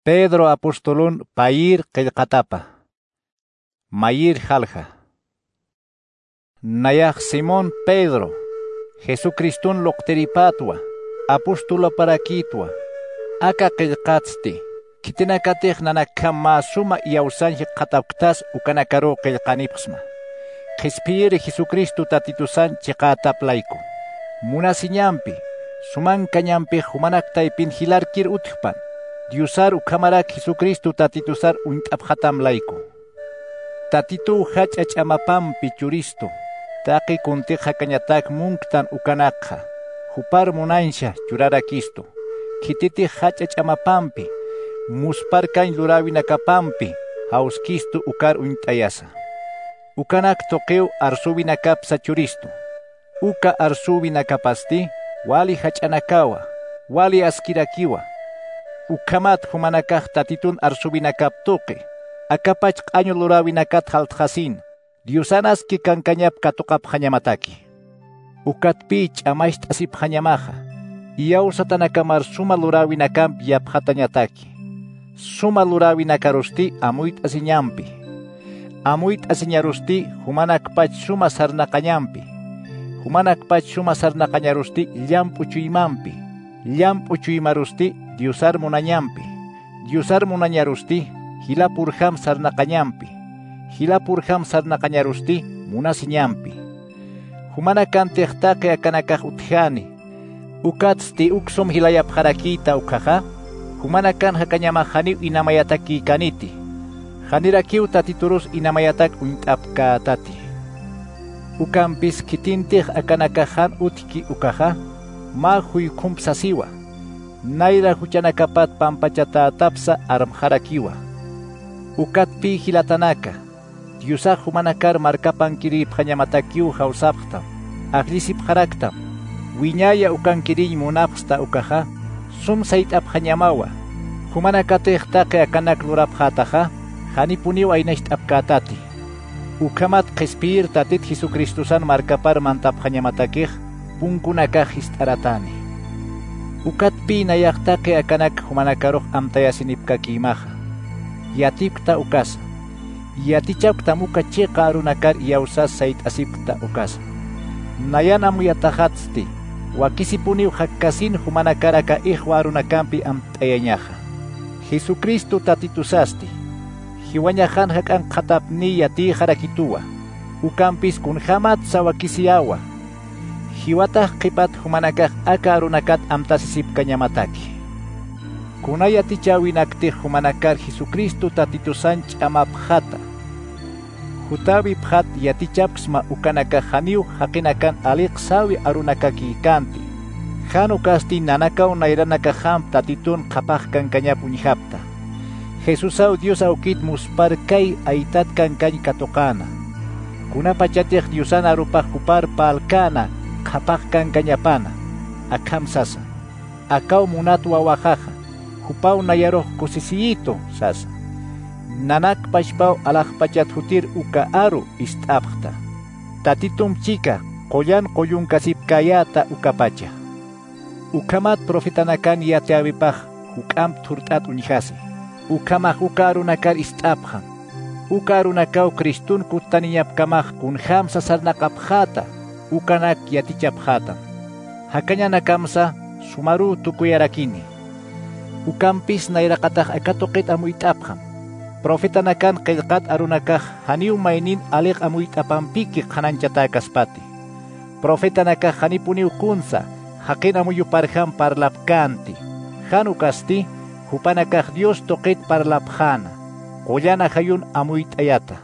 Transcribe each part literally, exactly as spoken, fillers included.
Pedro apostolun pair qillqatapa. Mayir halja. Nayaj Simón Pedro. Jesucristun loqteripatwa. Apostolo parakitwa. Aka qillqatsti. Kitinakatij nanakama suma yausanji qatapktas ukanakaro qillqanipsma. Qispiri Jesucristo tatitusan chiqataplayku. Munasiñampi. Suman kañampi humanaktaypin hilarkir utjpan. Diosar ukamarak Jesucristo tatitusar untaphatamlayku. Tatitu hachach amapampi churisto. Taqi kuntiqa kañatak munktan ukanakha. Hupar munansha churarakisto. Kititi hachach amapampi. Muspar kañ lurawinakapampi. Hauskisto ukar untayasa. Ukanak toqeu arsubinakapsa churisto. Uka arsubinakapasti. Wali hachanakawa. Wali askirakiwa. Ukamat humanakaj tatitun arsubinakap toqe. Akapach q'añu lurawinakat haltjasin. Diosanas ki kankañap katukap hañamataki. Ukatpi ch'amaysht asip hañamaja. Iyaw satanakamar suma lurawinakam yapjatañataki. Suma lurawinakarusti amuyt asiñampi. Amuyt asiñarusti humanakpach suma sarnaqañampi. Humanakpach suma sarnaqañarusti llampuchuymanpi. Llampuchuymarusti Diosar munañampi. Diosar munañarusti hilapurham sarnaqañampi. Hilapurham sarnaqañarusti munasiñampi. Humanakantiqtaqi akanakaq utjani. Ukatsti uksum hilayapharakita ukaja. Humanakan hakañamajani inamayataki kaniti. Hanirakiw tatiturus inamayatak untapkatati. Ukampis kitintij akanakajan utki ukaja. Ma huykumpsasiwa. Naira huchanakapat pampachata tapsa armharakiwa. Ukatpi hilatanaka. Diosaj humanakar markapan kirip hañamatakiw hausaptam. Aglisip haraktam. Wiñaya ukankiriñ munapsta ukaja. Sum saitap hañamawa. Humanakatejtaqe akanak lurapjataja. Hanipuniw aynashtapkatati. Ukamat qespir tatit Jesucristusan markapar mantap hañamatakij. Punkunakaj istaratani. Ukatpi nayaqtaqi akanak humanakaruq amtayasinipkakimaja. Yatipkta ukasa. Yatichapkta muka chiqa arunakar yawsas sait asipkta ukasa. Nayan amuyatahatsti. Wakisipuniw hakkasin humanakaraka ihwa arunakampi amtayañaja. Jesucristo tatitusasti. Hiwañajan hakan qatapni yati harakituwa. Ukampis kunhamat sawakisiyawa. Hiwatah qipat humanakaq aka arunakat amtasisip kañamataki. Kunayatichawinakti humanakar Jesucristo tatitusan ch'amapjata. Hutawi phat yatichapsma ukanaka haniw haqinakan aliq sawi arunakaki kanti. Hanu kasti nanakaw nairanaka ham tatitun qapaq kankañap uñihapta. Jesusaw Dios awkit muspar kay aitat kankañ katoqana. Kunapachatij Diosana rupaq hupar palkana. Qapaq kankañapana. Akam sasa. Akaw munat wawajaja. Hupaw nayaroq kusisiyito sasa. Nanak pashpaw alaqpachat hutir uka aru istapqta. Tatitum chika qoyan qoyun kasipkayata ukapacha. Ukamat profetanakan yateawipaq huk'am thurt'at uñihasi. Ukamaq uka arunakar istapqan. Uka arunakaw Kristun kutaniñapkamaq kunham sasarnaqapjata. Ukanak yatichapjatan. Hakaña nakamsa sumaru tukuyarakini. Ukampis nairaqataq akatoqit amuyt'apqan. Profetanakan qillqat arunakaq haniw maynin aliq amuyt'apampiki qananchataakaspati. Profetanakaq hanipuniw kunsa haqin amuyuparhan parlapkanti. Hanu kasti hupanakaq Dios toqit parlapjana. Qollana hayun amuyt'ayata.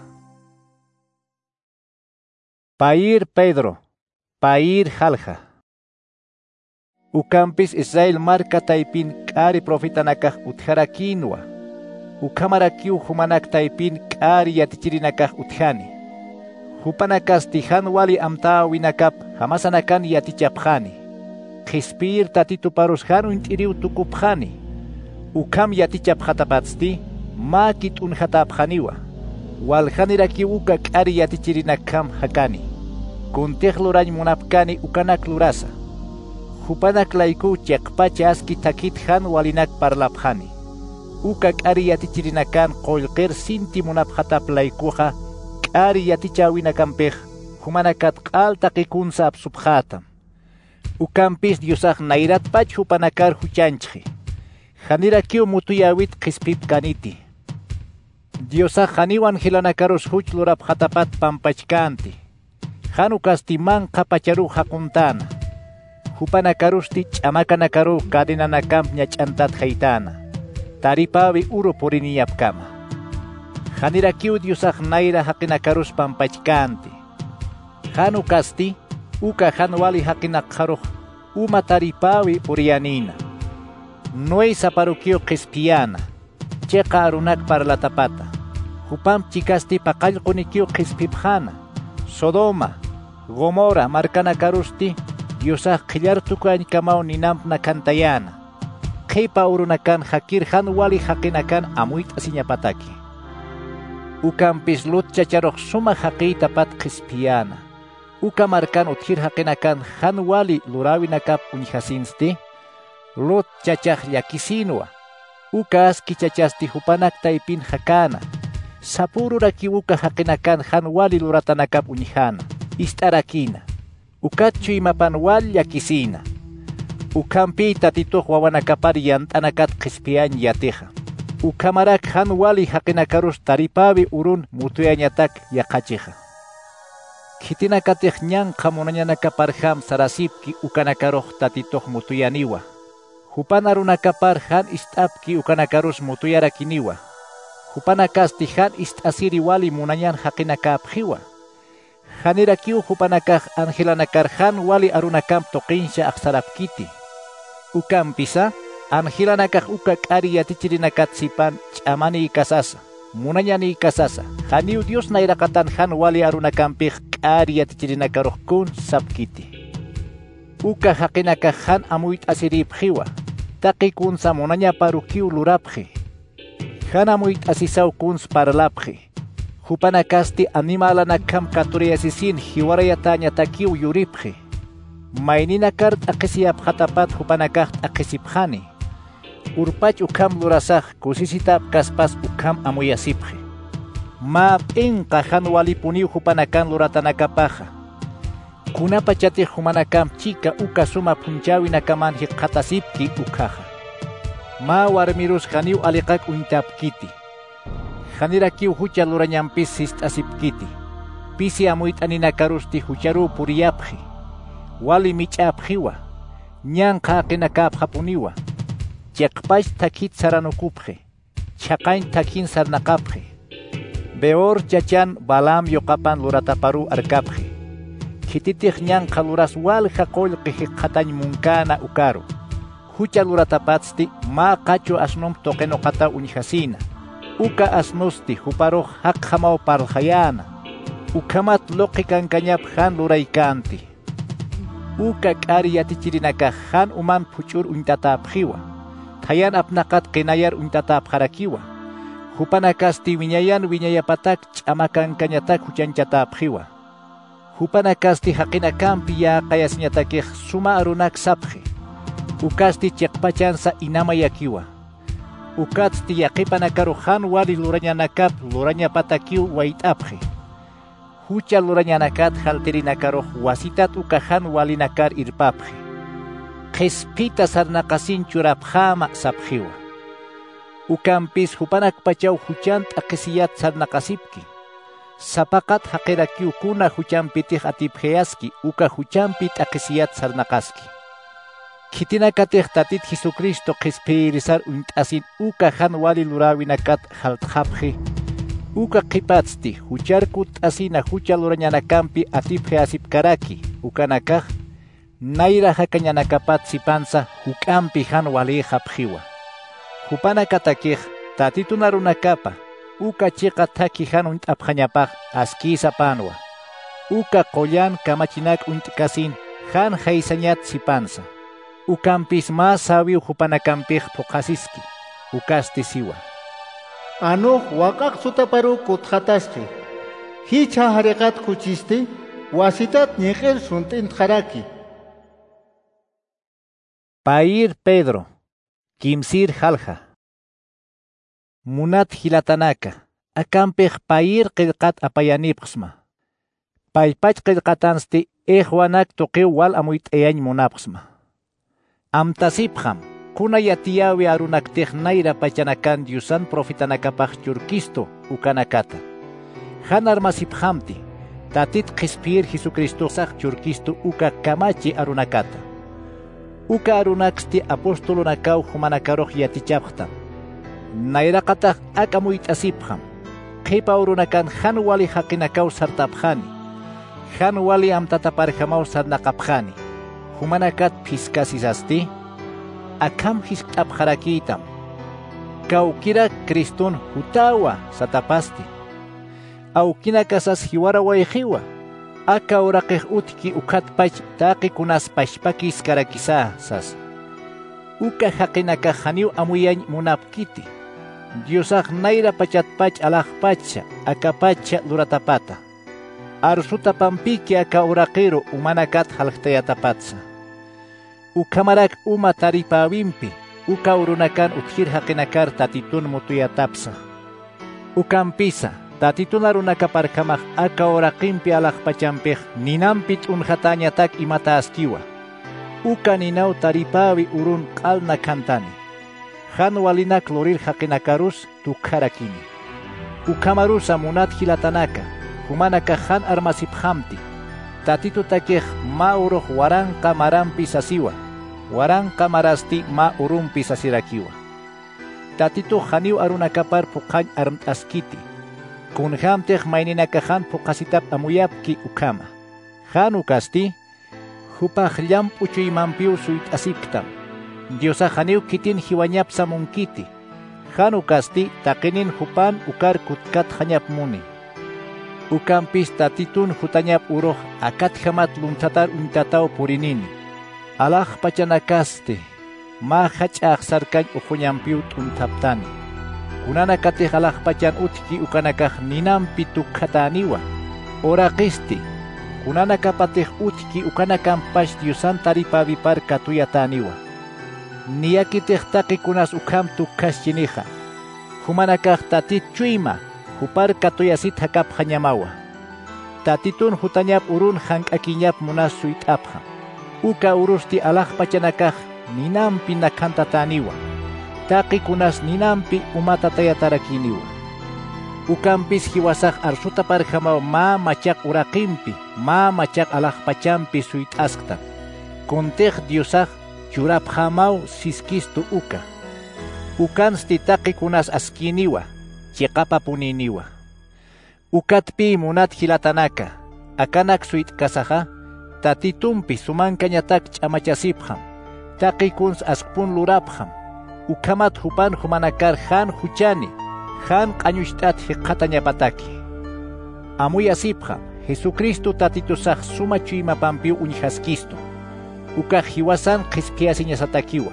Pair Pedro. Pair halja. Ukampis Israel marka taipin k'ari profetanakaq utjarakinwa. Ukamarakiw humanak taipin k'ari yatichirinakaq utjani. Hupanakas wali amtawinakap hamasanakan yatichapjani. Qispir tatituparusjanu int'iriw tukupjani. Ukam yatichapjatapatsti ma kit'unjatapjaniwa. Waljanirakiw uka k'ari yatichirinakam hakani. Kuntij lurañ munapkani ukanak lurasa. Hupanak layku chiqpacha aski takit han walinak parlapjani. uka k'ari yatichirinakan qollqir sinti munapqhatap laykuqa k'ari yatichawinakanpej humanakat q'alta qikunsa absubqatam. Ukampis Diosaq nayratpach hupanakar huchanchqi. Hanira kiu mutuyawit qispip kaniti. Diosaq haniwan hilanakarus huch lurapqhatapat pampachkanti. Hanu kastiman qapacharu hakuntana. Hupanakarusti ch'amakanakaru kadinanakamp ñach'antat haytana. Taripawi uru puriniyapkama. Hanira kiu Diosaq nayra haqinakarus pampachkanti. Hanu kasti uka hanwali haqinaqharuq uma taripawi puriyanina. Noy saparukio qispiyana. Cheqa arunak parlatapata. Hupam chikasti paqallqunikio qispipjana. Sodoma, Gomora markanakarusti Diosaq qillartukañkamau ninampna kantayana. Qipa urunakan hakir hanwali haqinakan amuyt asiñapataki. Ukampis Lut chacharuq suma haqiytapat qispiyana. Uka markan uthir haqinakan hanwali lurawinakap unhasinsti. Lut chachaq llakisinwa. Uka aski chachasti hupanak taypin hakana. Sapururaki uka haqinakan hanwali luratanakap unihana. Istarakina. Ukachu imapanwal llakisina. Ukampi tatituq wawanakapar yantanakat qispiyan yateja. Ukamarak hanwali haqinakarus taripawi urun mutuyañatak yaqacheja. Kitinakatej ñanqa munañanakaparjam sarasipki ukanakaruq tatituq mutuyaniwa. Hupana runakapar han istapki ukanakarus mutuyarakiniwa. Hupana kasti han istasiri wali munañan haqinakapjiwa. Hanira kiu hupanakaj angelanakar han wali arunakam toqinsha aqsarapkiti. Ukampisa angelanakaj uka k'ari yatichirinakat sipan ch'amani kasasa. Munañani kasasa. Haniu Dios nayraqatan han wali arunakampij k'ari yatichirinakaruq kun sapkiti. Uka haqinakaj han amuyt asiripjiwa. Taqi kunsa munaña parukiu lurapji. Han amuyt asisaw kuns parlapji. Hupana kasti animalanakam katuriasisin hiwarayataña takiu yuripji. Maynina kart aqisiyapqhatapat hupanakaj aqisipjani. Urpach ukam lurasaq kusisitap kaspas ukam amuyasipji. Ma p'inqa hanwali puniu hupanakan luratanakapaja. Kunapa chati humanakam chika uka suma punchawi nakaman hiqatasipki ukaja. Ma warmirus haniu aliqak uintapkiti. Hanira kiu hucha lurañampis sistasipkiti. Pisi amuyt'aninakarusti hucharu puriyapji. Wali mich'apjiwa. Ñanqa qinakapjapuniwa. Chaqpash takit saranukupji. Chaqayn takin sarnaqapji. Beor chachan balam yoqapan lurataparu arkapji. Kititij ñanqa luras walja qollqi hiqatañ munkana ukaru. Hucha luratapatsti ma qachu asnum toqenoqata unihasina. Uka asnusti huparuq haqhamau parljayana. Ukamat loqi kankañap han luraykanti. Uka k'ari yatichirinakaj han uman puch'ur uñtatapjiwa. Thayan apnaqat qinayar uñtatapjarakiwa. Hupana kasti wiñayan wiñayapatak ch'amakankañatak huchanchatapjiwa. Hupana kasti haqinakampi yaqayasñatakej suma arunak sapji. Ukasti chiqpachansa inamayakiwa. Ukatsti yaqipanakaru han wali lurañanakap lurañapatakiw wayt'apji. Hucha lurañanakat haltirinakaruq wasitat uka han walinakar irpapji. Qispita sarnaqasin churapjama sapjiwa. Ukampis hupanak pachaw huchant aqisiyat sarnaqasipki. Sapaqat haqirakiukuna huchampitij atipjeyaski uka huchampit aqisiyat sarnaqaski. Kitinakatej tatit Jesucristo qispirisar unt'asin uka han wali lurawinakat haltqapji. Uka qipatsti hucharku t'asina hucha lurañanakampi atipjeasipkaraki ukanakaj nayra hakañanakapat sipansa huk'ampi han walejapjiwa. Hupana katakej tatituna runakapa uka chiqa thaki han unt'apjañapaj askisa panwa. Uka qollan kamachinak unt'kasin han haysañat sipansa. Ukampis mas sabiu hupanakampij puqasiski. Ukasti siwa. Anuq waqaq sutaparu kutqatasqi. Hicha hariqat kuchisti wasitat ñiqil sunt'intqaraki. Pair Pedro. Kimsir halja. munat hilatanaka, akampej pair qillqat apayanipqsma. Paypach qillqatansti ehwanak toqiw wal amuyt'eyañ munapqsma. Amtasipqam, kuna yatiyawi arunaktej nayra pachanakan Diosan profitanakapaj churkisto ukanakata. Hanar masiphamti, tatit qispir Jesucristo saq churkisto uka kamachi arunakata. Uka arunaksti apostolonakaw humanakaroq yatichapqtam. Nayraqataq akamuyt'asipqam. Qipa urunakan han wali haqinakaw sartapqani. Han wali amtataparjamaw sarnaqapqani. Humanakat phiskasisasti. Akam hisk'apqarakitam. Kawkira Kriston hutawa satapasti. Awkina kasas hiwara wayqiwa. Aka uraqej utki ukhatpach taqi kunas pashpakis karakisa sas. Uka haqinaka haniw amuyañ munapkiti. Diosaq nayra pachatpach alaqpacha akapacha luratapata. Arsuta pampiki aka uraqiro umanakat halqtayatapatsa. Ukamarak uma taripawimpi. Uka urunakan utkir haqinakar tatitun mutuyatapsa. Ukampisa. Tatitun arunakaparkamaq aka uraqimpi alaqpachampej ninampit unhatañatak imata askiwa. Uka ninaw taripawi urun qalna kantani. Han walinak lorir haqinakarus tukharakini. Ukamarusa munat hilatanaka. Humanaka han armasiphamti. Tatitu takej ma uruq waranqa marampi sasiwa. Waranqa marasti ma urumpi sasirakiwa. Tatitu haniw arunakapar puqañ armt'askiti. Kunhamtej maininaka han puqasitap amuyapki ukama. Han ukasti, hupaj llampu chuymanpiu suyt'asiptam. Diosa haniw kitin hiwañapsa munkiti. Han ukasti taqinin hupan ukar kutkat hañap muni. Ukampis tatitun hutañap uruq akat hamat luntatar untataw purinini. Alaq pachanakasti, ma hach'aq sarkañ uhuñampiu t'untaptani. Kunana katej alaq pachan utki ukanakaj ninampi tukhataniwa. Oraqisti, kunana kapatej utki ukanakan pash Diosan taripavipar katuyataniwa. Niyakitej taqi kunas ukham tukhaschiniqa. Humanakaj tatit chuyma, hupar katuyasit hakap hañamawa. Tatitun hutañap urun hank'akiñap munas suyt'apqa. Uka urusti alaq pachanakaj ninampi nakhantataniwa. Taqi kunas ninampi umatatayatarakiniwa. Ukampis hiwasaq arsuta parjamaw ma machaq uraqimpi, ma machaq alaq pachampi suyt'asqtan. Kuntej Diosaq churapjamaw siskistu uka. Ukansti taqi kunas askiniwa, chiqapa puniniwa. Ukatpi munat hilatanaka, akanak suyt'kasaqa, tatitumpi sumankañatak ch'amachasipqam. Taqi kuns askpun lurapqam. Ukamat hupan humanakar han huchani, han q'añusht'at hiqatañapataki. Amuyasipqam, Jesucristo tatitusaq suma chuymapampiu uñhaskisto. Uka hiwasan qispiasiñasatakiwa.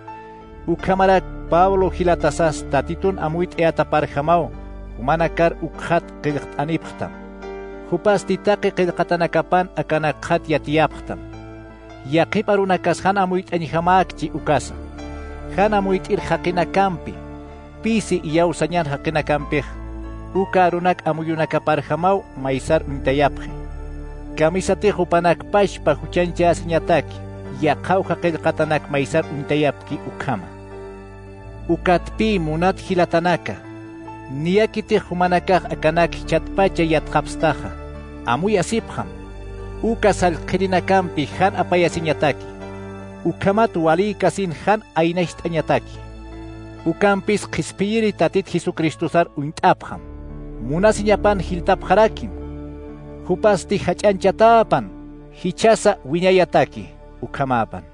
Ukamarak Pablo hilatasas tatitun amuyt'eyataparjamaw, humanakar ukhat qillqt'anipqtam. Hupasti taqi qillqatanakapan akanaqhat yatiyapqtam. Yaqip arunakas han amuyt'añihamakchi ukasa. Han amuyt'ir haqinakampi, pisi iyawsañan haqinakampej, uka arunak amuyunakaparjamaw maysar untayapje. Kamisatej upanak pashpa huchancha asiñataki, yaqawqa qillqatanak maysar untayapki ukama. Ukatpi munat hilatanaka, niyakitej humanakaj akanak chatpacha yatqapstaqa, amuyasipqam, uka salqirinakampi han apayasiñataki. Ukamat wali kasin han aynasht'añataki. Ukampis qispiri tatit Jesucristusar unt'apqam. Munasiñapan hiltapqarakim. Hupasti hach'anchatapan hichasa wiñayataki ukamapan.